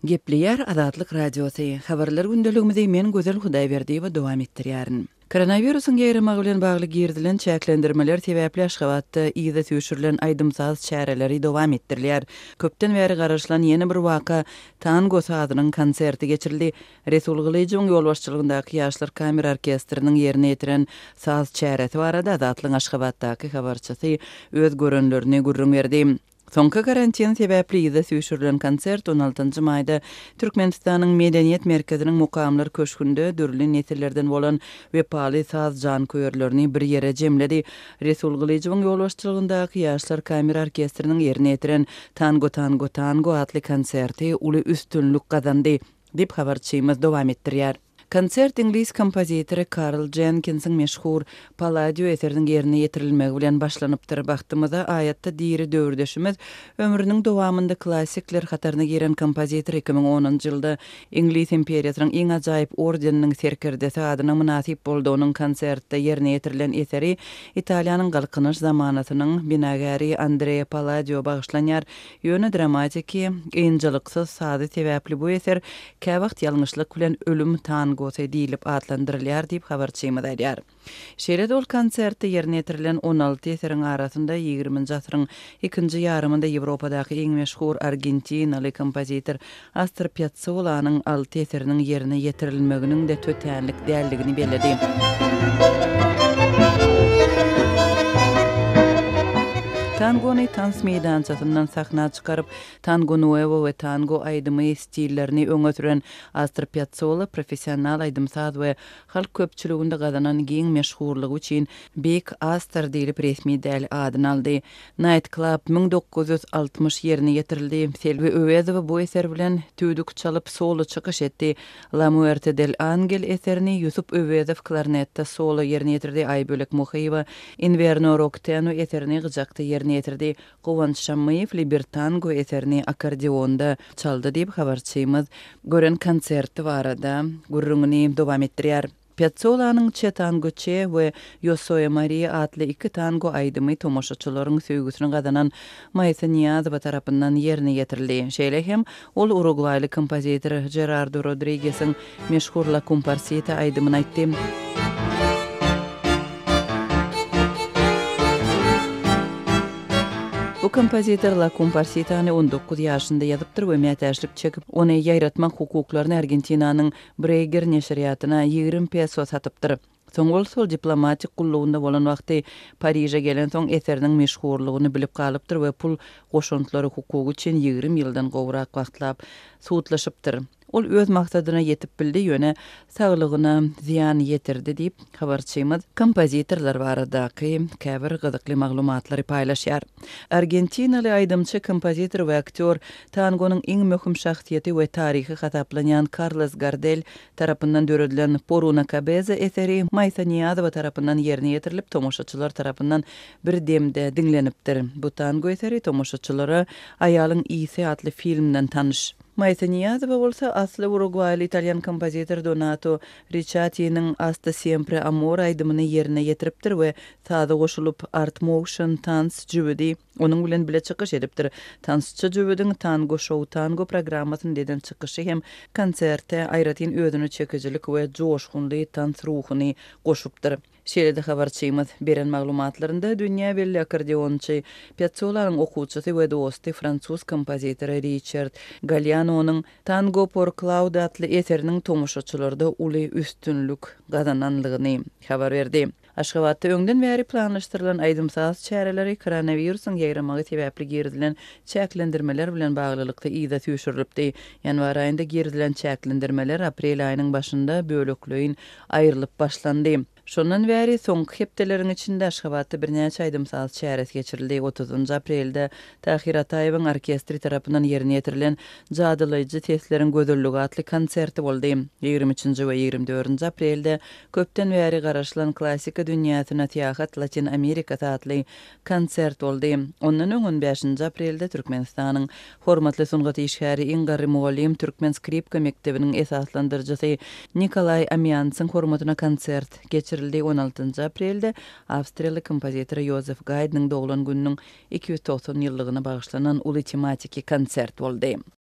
Gepliyer Azatlyk Radiosu. Habarlar gündeligimizde men Gözel Hudaýberdi we dowam etdirýärin. Koronawirusyň ýaýramagy bilen bagly girdilen çäklendirmeler sebäpli Aşgabatda ýyza süýşürilen aýdymsaz çäreleri dowam etdirilýär. Köpden bäri garaşylan ýene bir waka tango sadynyň konserti geçirildi. Resul Gylyjyň ýolbaşçylygyndaky Ýaşlar Kamera Orkestriniň ýerine ýetiren saz çäresi barada Azatlyň Aşgabatdaky habarçysy öz görenlerini gurrun berdi. Soňky karantin sebäpli ýyza süýşürilen konsert 16-njy maýda Türkmenistanyň Medeniýet Merkeziniň mukamlar köşkünde dürli nesillerden bolan wepaly saz jan köýerlerini bir ýere jemledi. Resul Gylyjyň ýolbaşçylygyndaky Ýaşlar Kamera Orkestriniň ýerine ýetiren Tango atly konserti uly üstünlük gazandy, dip habarçymyz dowam etdirýär. Konsert İngiliz kompozitory Karl Jenkins'in meşhur Palladio eseriniň ýerine ýetirilmegi bilen başlanypdyr. Bagtymyza aýatda diri döwürdeşimiz ömrüniň dowamynda klassikler hataryna giren kompozitor 2010-njy ýylda İngiliz imperiýasynyň iň ajaýyp ordeniniň serkerdesi adyna münasip boldugynyň konsertde ýerine ýetirilen eseri Italiýanyň galkynyş zamanatynyň binagäri Andrea Palladio bagyşlanýar. Ýöne dramatiki, ýynjylyksyz sady sebäpli bu eser käwagt ýalňyşlyk bilen ölüm tango diýilip adlandyrylýar diýip habarçymyz aýdýar. Şeýle ol konsertde ýerine ýetirilen 16 eseriň arasynda 20-nji asyryň ikinji ýarymynda Ýewropadaky iň meşhur Argentinaly kompozitor Astor Piazzollanyň 6 eseriniň ýerine ýetirilmeginiň de tötäňlik däldigini bellädi. Tangony tans meýdançasyndan sahna çykaryp, tango nuevo we tango aýdymy stillerini öňe süren Astor Piazzolla professional aýdymsaz we halk köpçüliginde gazanan giň meşhurlygy üçin Big Astor diýilip resmi däl adyny aldy. Night Club 1960 ýerine ýetirildi. Selvi Öwezow bu eser bilen tüýdük çalyp solo çykyş etdi. La Muerte del Angel eserini Yusuf Öwezow klarnetde solo ýerine ýetirdi. Aýbölek Muhaýewa Inverno Rock-Teno eserini gyjakda ýerine ýetirdi. Gowanç Şammaýew Libertango eserini akordeonda çaldy diýip habarçymyz gören konserti barada gurrungyny dowam etdirýär. Piazzollanyň Tangoçe we Yosoye Maria atly iki tango aýdymy tomoşaçylaryň söýgüsini gazanan Maysa Niyazowa tarapyndan ýerine ýetirildi. Şeýle hem ol Uruguayly kompozitor Gerardo Rodriguez'iň meşhur La Comparsita aýdymyny aýtdy. Bu kompozitor La Comparsitany 19 ýaşynda ýazypdyr we mätäçlik çekip, ony ýaýratmak hukuklaryny Argentinanyň Breger neşriýatyna 20 peso satypdyr. Soňol sol diplomatik gullugynda bolan wagty Paryja gelen soň eseriniň meşhurlygyny bilip galypdyr we pul goşuntlary hukuky üçin 20 ýyldan gowrak wagtlap suwutlaşypdyr. Ol öz maksadyna ýetip bildi, ýöne saglygyna ziýan ýetirdi diýip habarçymyz kompozitorlar baradaky käbir gyzykly maglumatlary paýlaşýar. Argentinaly aýdymçy kompozitor we aktyor tangonyň iň möhüm şahsiýeti we taryhy hataplanýan Carlos Gardel tarapyndan döredilen Por una cabeza eseri Maysa Niyazowa tarapyndan ýerine ýetirilip tomoşaçylar tarapyndan bir demde dinlenipdir. Bu tango eseri tomoşaçylara Aýalyň ýygy atly filmden tanyş. Maysa Niyazowa bolsa asly Uruguayly italyan kompozitor Donato Riccati'niň Hasta Siempre Amor aýdymyny ýerine ýetiripdir we sada goşulyp Art Motion tans jübidi onuň bilen bile çykyş edipdir. Tansçy jübidiň Tango Show Tango programmasyny deden çykyşy hem konsertde aýratyn özüni çekijilik we joşgunly tans ruhuny goşupdyr. Şeýle habarçymyz beren maglumatlarynda dünýä belli akordeonçy Piazzollanyň okuwçysy we dosty fransuz kompozitory Richard Galliano'nyň Tango por Claude atly eseriniň tomoşaçylarda uly üstünlük gazananlygyny habar berdi. Aşgabatda öňden bäri planlaşdyrylan aýdymsaz çäreleri koronawirusyň ýaýramagy sebäpli girdilen çäklendirmeler bilen baglylykda ýyza süýşürilipdi. Ýanwar aýynda girdilen çäklendirmeler aprel aýynyň başynda bölekleýin aýrylyp başlandy. Şondan bäri soňky hepdeleriň içinde Aşgabatda birnäçe aýdymsaz çäres geçirildi. 30 aprelde Tahir Ataýewiň orkestri tarapyndan ýerine ýetirilen jadylaýjy testleriň gözelligi atly konserti boldy. 23-nji we 24-nji aprelde köpden bäri garaşylan klassika dünýäsine tiýahat Latin Amerika atly konsert boldy. Ondan öňün 5-nji aprelde Türkmenistanyň hormatly sungat işgäri Ingar Muallim Türkmen skripka mektebiniň esaslandyrjysy Nikolay Amyansyň hormatyna konsert geçirildi. 16 aprelde Awstriýaly kompozitor Josef Gaydnyň doglan gününiň 290 ýyllygyna bagyşlanan uly tematiki konsert boldy.